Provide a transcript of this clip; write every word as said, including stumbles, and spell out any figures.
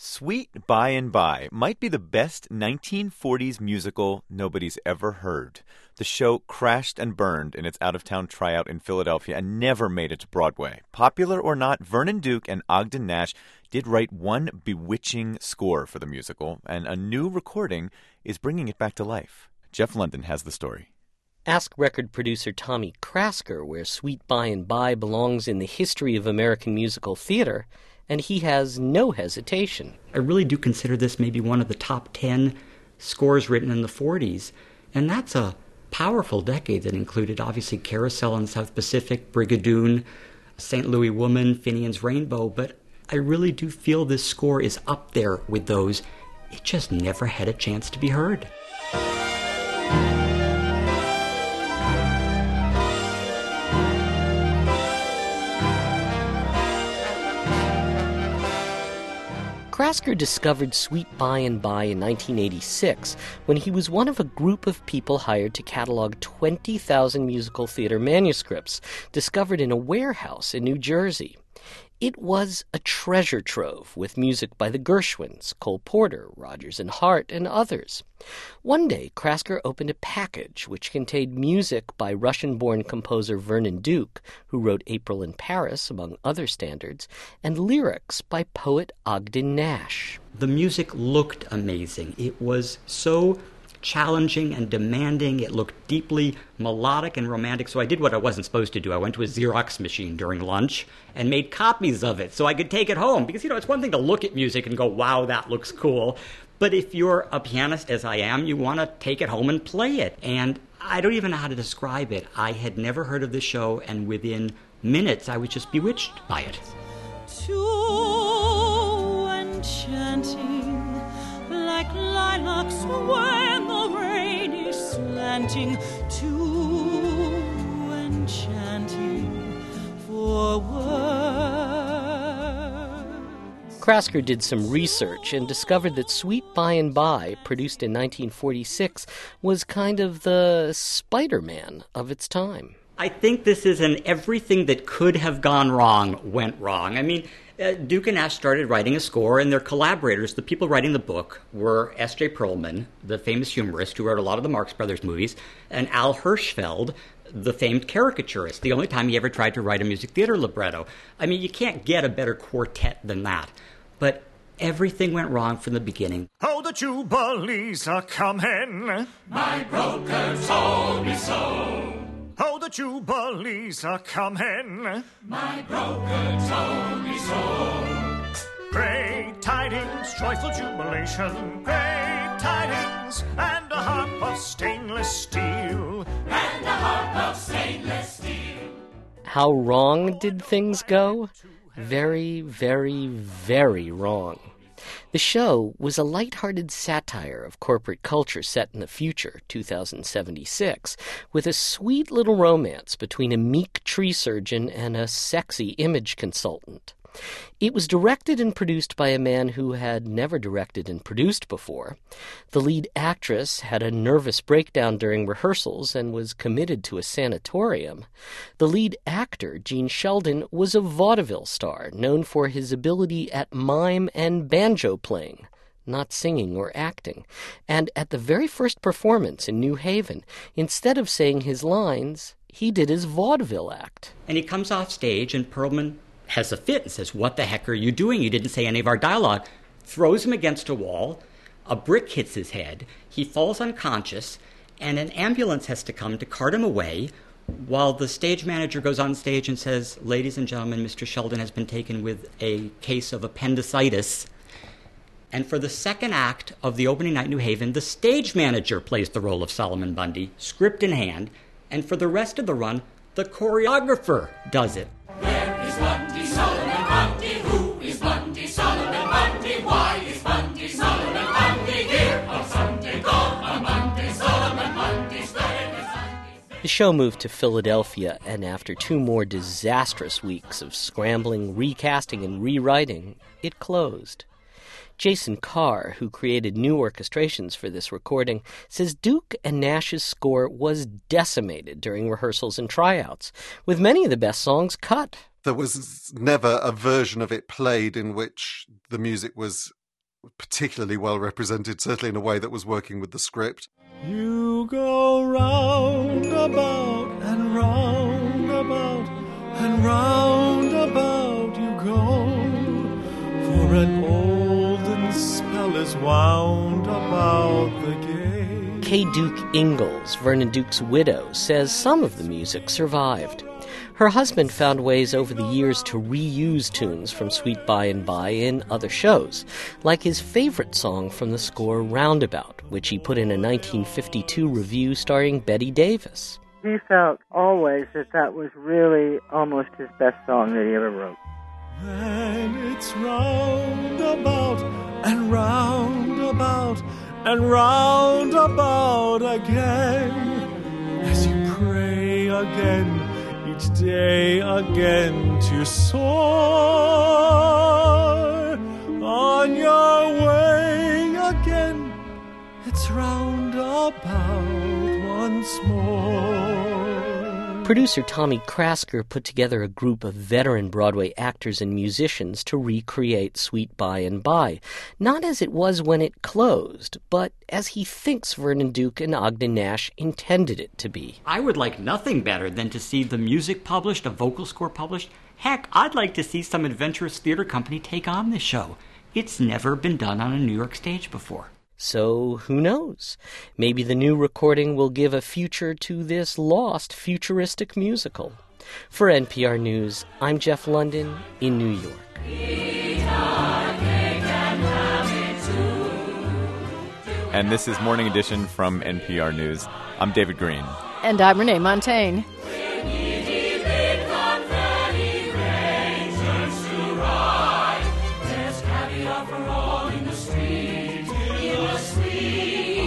Sweet By and By might be the best nineteen forties musical nobody's ever heard. The show crashed and burned in its out-of-town tryout in Philadelphia and never made it to Broadway. Popular or not, Vernon Duke and Ogden Nash did write one bewitching score for the musical, and a new recording is bringing it back to life. Jeff London has the story. Ask record producer Tommy Krasker where Sweet By and By belongs in the history of American musical theater, and he has no hesitation. I really do consider this maybe one of the top ten scores written in the forties, and that's a powerful decade that included, obviously, Carousel and South Pacific, Brigadoon, Saint Louis Woman, Finian's Rainbow, but I really do feel this score is up there with those. It just never had a chance to be heard. Krasker discovered Sweet By and By in nineteen eighty-six when he was one of a group of people hired to catalog twenty thousand musical theater manuscripts discovered in a warehouse in New Jersey. It was a treasure trove with music by the Gershwins, Cole Porter, Rodgers and Hart, and others. One day, Krasker opened a package which contained music by Russian-born composer Vernon Duke, who wrote April in Paris, among other standards, and lyrics by poet Ogden Nash. The music looked amazing. It was so challenging and demanding. It looked deeply melodic and romantic. So I did what I wasn't supposed to do. I went to a Xerox machine during lunch and made copies of it so I could take it home. Because, you know, it's one thing to look at music and go, wow, that looks cool. But if you're a pianist, as I am, you want to take it home and play it. And I don't even know how to describe it. I had never heard of the show, and within minutes I was just bewitched by it. Too enchanting, like lilacs when the rain is slanting, too enchanting for words. Krasker did some research and discovered that Sweet By and By, produced in nineteen forty-six, was kind of the Spider-Man of its time. I think this is an everything that could have gone wrong went wrong. I mean, uh, Duke and Nash started writing a score, and their collaborators, the people writing the book, were S J Perlman, the famous humorist who wrote a lot of the Marx Brothers movies, and Al Hirschfeld, the famed caricaturist, the only time he ever tried to write a music theater libretto. I mean, you can't get a better quartet than that. But everything went wrong from the beginning. Oh, the Jubilees are coming. My broker told me so. Oh, the Jubilees are coming. My broker told me so. Great tidings, joyful jubilation. Great tidings, and a harp of stainless steel. And a harp of stainless steel. How wrong did things go? Very, very, very wrong. The show was a light-hearted satire of corporate culture set in the future, two thousand seventy-six, with a sweet little romance between a meek tree surgeon and a sexy image consultant. It was directed and produced by a man who had never directed and produced before. The lead actress had a nervous breakdown during rehearsals and was committed to a sanatorium. The lead actor, Gene Sheldon, was a vaudeville star known for his ability at mime and banjo playing, not singing or acting. And at the very first performance in New Haven, instead of saying his lines, he did his vaudeville act. And he comes off stage, and Perlman has a fit and says, "What the heck are you doing? You didn't say any of our dialogue." Throws him against a wall. A brick hits his head. He falls unconscious, and an ambulance has to come to cart him away while the stage manager goes on stage and says, "Ladies and gentlemen, Mister Sheldon has been taken with a case of appendicitis." And for the second act of the opening night in New Haven, the stage manager plays the role of Solomon Bundy, script in hand, and for the rest of the run, the choreographer does it. Where is Bundy, Solomon Bundy? Who is Bundy, Solomon Bundy? Why is Bundy, Solomon Bundy here on Sunday, gone on Monday? Solomon Bundy, spreading his Sunday. The show moved to Philadelphia, and after two more disastrous weeks of scrambling, recasting, and rewriting, it closed. Jason Carr, who created new orchestrations for this recording, says Duke and Nash's score was decimated during rehearsals and tryouts, with many of the best songs cut. There was never a version of it played in which the music was particularly well represented, certainly in a way that was working with the script. You go round about and round about and round about you go, for an olden spell is wound about the gate. Kay Duke Ingalls, Vernon Duke's widow, says some of the music survived. Her husband found ways over the years to reuse tunes from Sweet By and By in other shows, like his favorite song from the score, Roundabout, which he put in a nineteen fifty-two review starring Betty Davis. He felt always that that was really almost his best song that he ever wrote. Then it's roundabout and roundabout and roundabout again, as you pray again, each day again to soar on your way again. It's roundabout once more. Producer Tommy Krasker put together a group of veteran Broadway actors and musicians to recreate Sweet By and By, not as it was when it closed, but as he thinks Vernon Duke and Ogden Nash intended it to be. I would like nothing better than to see the music published, a vocal score published. Heck, I'd like to see some adventurous theater company take on this show. It's never been done on a New York stage before. So who knows? Maybe the new recording will give a future to this lost futuristic musical. For N P R News, I'm Jeff London in New York. And this is Morning Edition from N P R News. I'm David Green. And I'm Renee Montaigne. There's caviar for all in the street, in the street.